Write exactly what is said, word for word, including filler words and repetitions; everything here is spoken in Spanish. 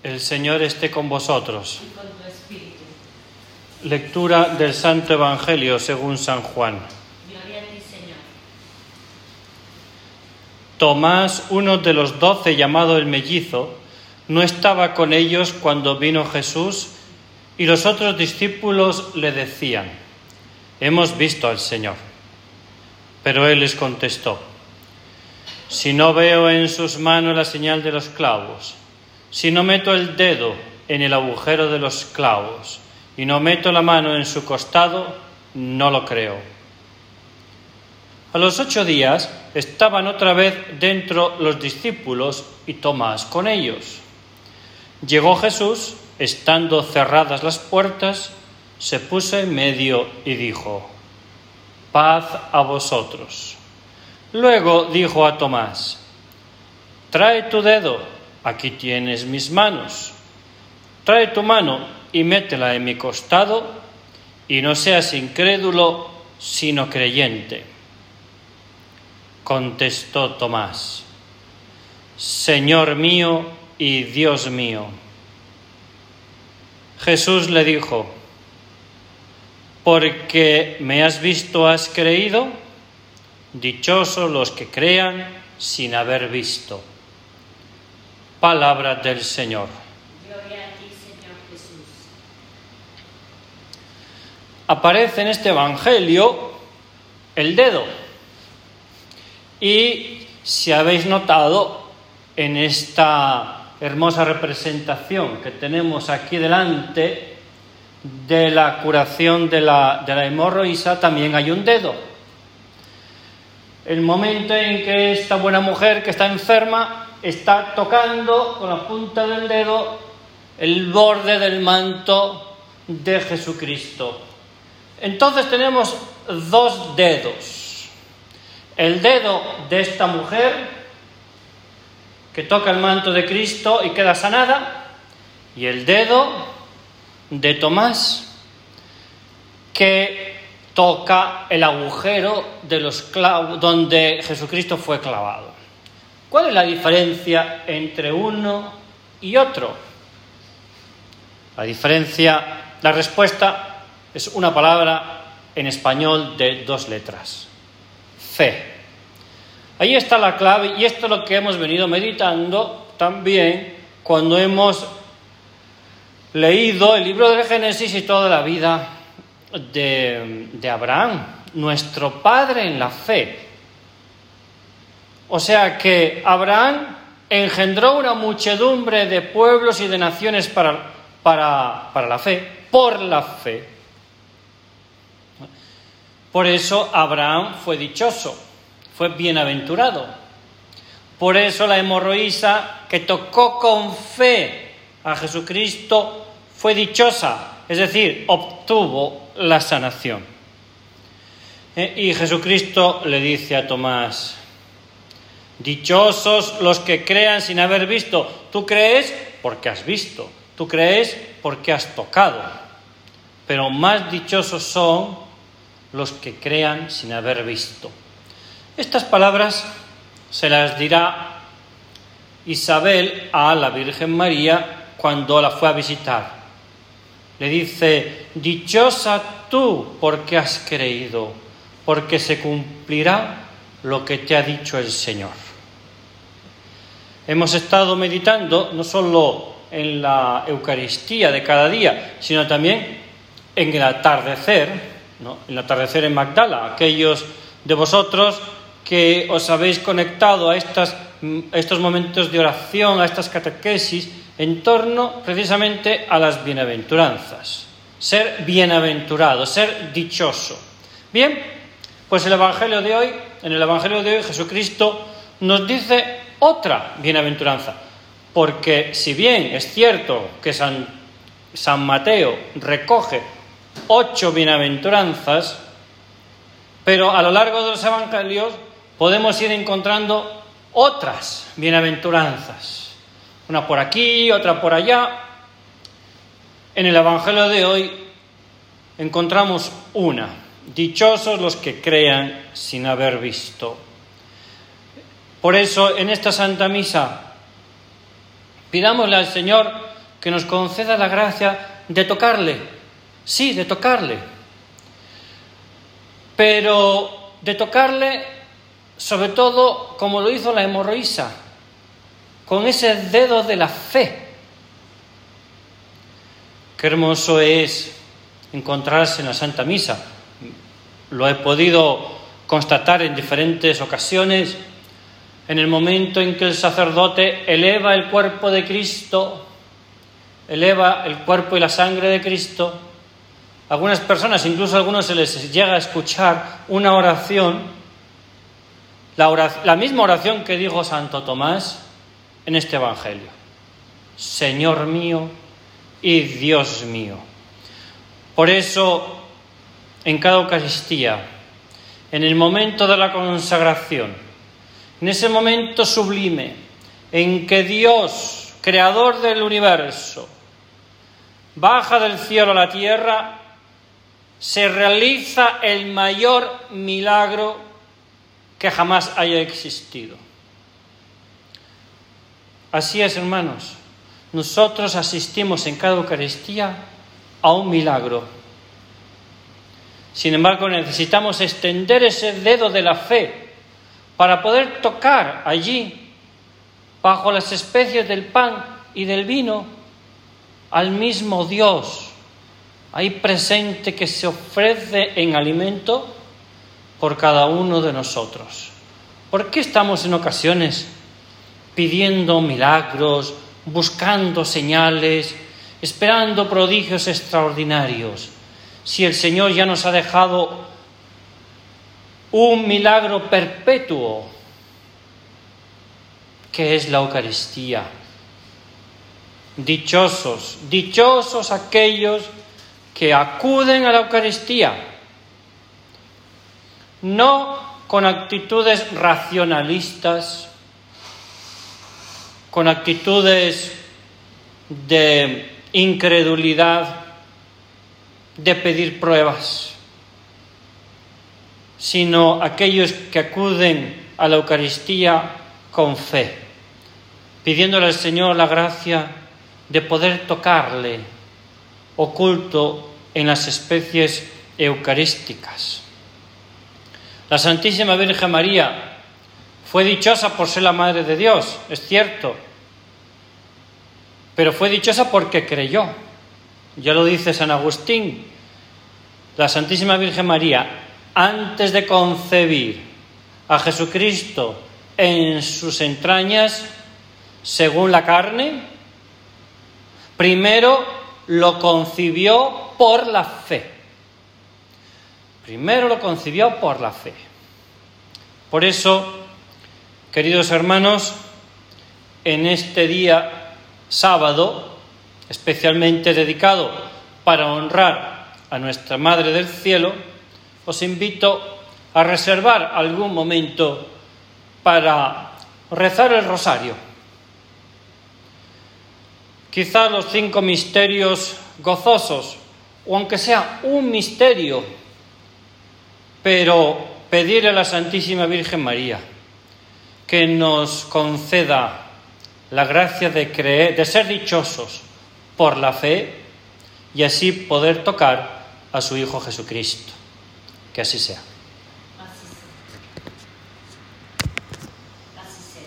El Señor esté con vosotros. y con tu espíritu. Lectura del Santo Evangelio según San Juan. Gloria a ti, Señor. Tomás, uno de los doce, llamado el Mellizo, no estaba con ellos cuando vino Jesús, y los otros discípulos le decían: «Hemos visto al Señor». Pero él les contestó: «Si no veo en sus manos la señal de los clavos, si no meto el dedo en el agujero de los clavos y no meto la mano en su costado, no lo creo». A los ocho días estaban otra vez dentro los discípulos y Tomás con ellos. Llegó Jesús, estando cerradas las puertas, se puso en medio y dijo: «Paz a vosotros». Luego dijo a Tomás: «Trae tu dedo, aquí tienes mis manos. Trae tu mano y métela en mi costado, y no seas incrédulo, sino creyente». Contestó Tomás: «Señor mío y Dios mío». Jesús le dijo: «Porque me has visto, has creído. Dichosos los que crean sin haber visto». Palabra del Señor. Gloria a ti, Señor Jesús. Aparece en este Evangelio el dedo. Y si habéis notado en esta hermosa representación que tenemos aquí delante de la curación de la, de la hemorroísa, también hay un dedo. El momento en que esta buena mujer que está enferma está tocando con la punta del dedo el borde del manto de Jesucristo. Entonces tenemos dos dedos. El dedo de esta mujer que toca el manto de Cristo y queda sanada, y el dedo de Tomás que toca el agujero de los clavos donde Jesucristo fue clavado. ¿Cuál es la diferencia entre uno y otro? La diferencia, la respuesta es una palabra en español de dos letras: fe. Ahí está la clave, y esto es lo que hemos venido meditando también cuando hemos leído el libro del Génesis y toda la vida de, de Abraham, nuestro padre en la fe. O sea que Abraham engendró una muchedumbre de pueblos y de naciones para, para, para la fe, por la fe. Por eso Abraham fue dichoso, fue bienaventurado. Por eso la hemorroísa que tocó con fe a Jesucristo fue dichosa, es decir, obtuvo la sanación. Y Jesucristo le dice a Tomás: «Dichosos los que crean sin haber visto». Tú crees porque has visto, tú crees porque has tocado, pero más dichosos son los que crean sin haber visto. Estas palabras se las dirá Isabel a la Virgen María cuando la fue a visitar. Le dice: «Dichosa tú porque has creído, porque se cumplirá lo que te ha dicho el Señor». Hemos estado meditando no solo en la Eucaristía de cada día, sino también en el atardecer, ¿no? El atardecer en Magdala. Aquellos de vosotros que os habéis conectado a, estas, a estos momentos de oración, a estas catequesis, en torno precisamente a las bienaventuranzas. Ser bienaventurado, ser dichoso. Bien, pues el Evangelio de hoy, en el Evangelio de hoy Jesucristo nos dice otra bienaventuranza. Porque si bien es cierto que San, San Mateo recoge ocho bienaventuranzas, pero a lo largo de los evangelios podemos ir encontrando otras bienaventuranzas. Una por aquí, otra por allá. En el evangelio de hoy encontramos una: dichosos los que crean sin haber visto. Por eso, en esta Santa Misa, pidámosle al Señor que nos conceda la gracia de tocarle, sí, de tocarle, pero de tocarle sobre todo como lo hizo la hemorroísa, con ese dedo de la fe. Qué hermoso es encontrarse en la Santa Misa. Lo he podido constatar en diferentes ocasiones, en el momento en que el sacerdote eleva el cuerpo de Cristo, eleva el cuerpo y la sangre de Cristo. Algunas personas, incluso a algunos se les llega a escuchar una oración, la, oración, la misma oración que dijo Santo Tomás en este Evangelio: Señor mío y Dios mío. Por eso, en cada Eucaristía, en el momento de la consagración, en ese momento sublime en que Dios, creador del universo, baja del cielo a la tierra, se realiza el mayor milagro que jamás haya existido. Así es, hermanos. Nosotros asistimos en cada Eucaristía a un milagro. Sin embargo, necesitamos extender ese dedo de la fe para poder tocar allí, bajo las especies del pan y del vino, al mismo Dios, ahí presente, que se ofrece en alimento por cada uno de nosotros. ¿Por qué estamos en ocasiones pidiendo milagros, buscando señales, esperando prodigios extraordinarios, si el Señor ya nos ha dejado un milagro perpetuo, que es la Eucaristía? Dichosos, dichosos aquellos que acuden a la Eucaristía, no con actitudes racionalistas, con actitudes de incredulidad, de pedir pruebas, sino aquellos que acuden a la Eucaristía con fe, pidiéndole al Señor la gracia de poder tocarle oculto en las especies eucarísticas. La Santísima Virgen María fue dichosa por ser la Madre de Dios, es cierto, pero fue dichosa porque creyó. Ya lo dice San Agustín, la Santísima Virgen María, antes de concebir a Jesucristo en sus entrañas, según la carne, primero lo concibió por la fe. Primero lo concibió por la fe. Por eso, queridos hermanos, en este día sábado, especialmente dedicado para honrar a nuestra Madre del Cielo, os invito a reservar algún momento para rezar el rosario. Quizá los cinco misterios gozosos, o aunque sea un misterio, pero pedirle a la Santísima Virgen María que nos conceda la gracia de creer, de ser dichosos por la fe, y así poder tocar a su Hijo Jesucristo. Que así sea.